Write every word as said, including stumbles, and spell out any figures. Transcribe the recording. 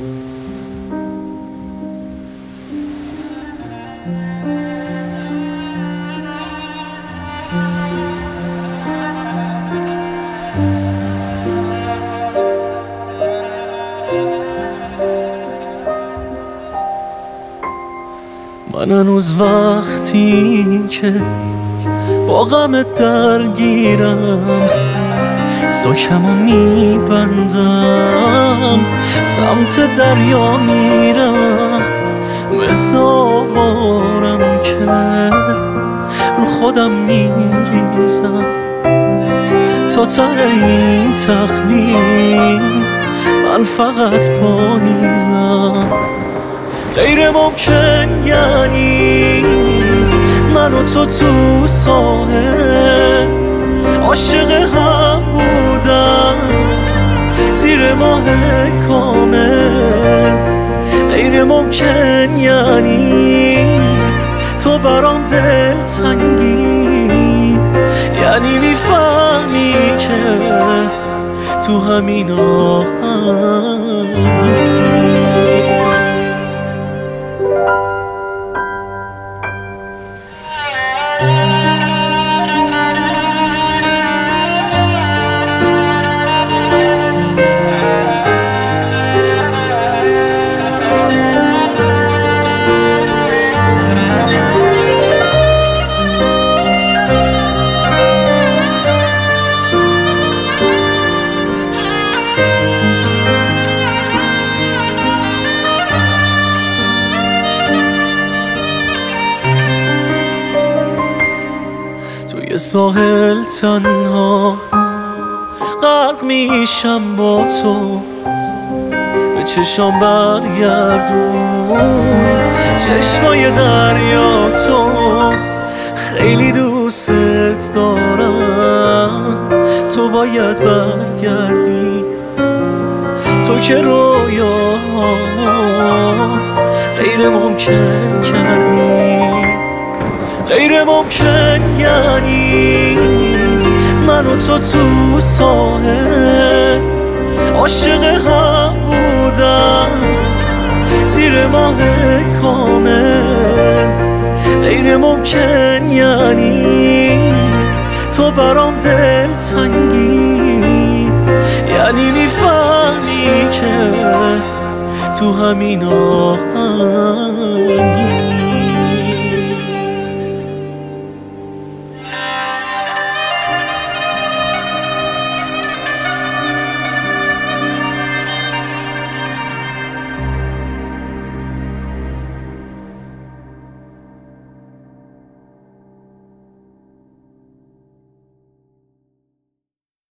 من هنوز وقتی که با غمت درگیرم سکمو میبندم سمت دریا میرم مثل آوارم که رو خودم میریزم تا ته این تخمین من فقط پاییزم. غیر ممکن یعنی من و تو تو ساحل عاشق هم بودم زیر ماه کامل. غیر ممکن یعنی تو برام دل تنگی، یعنی میفهمی که تو همین آهنگ توی ساحل تنها غرق میشم با تو، به چشام برگردون چشمای دریا. تو خیلی دوست دارم، تو باید برگردی. تو که رویاها غیر ممکن کردی. غیر ممکن یعنی من و تو تو ساحل عاشق هم بودم زیر ماه کامل. غیر ممکن یعنی تو برام دل تنگی، یعنی میفهمی که تو همین آهنگ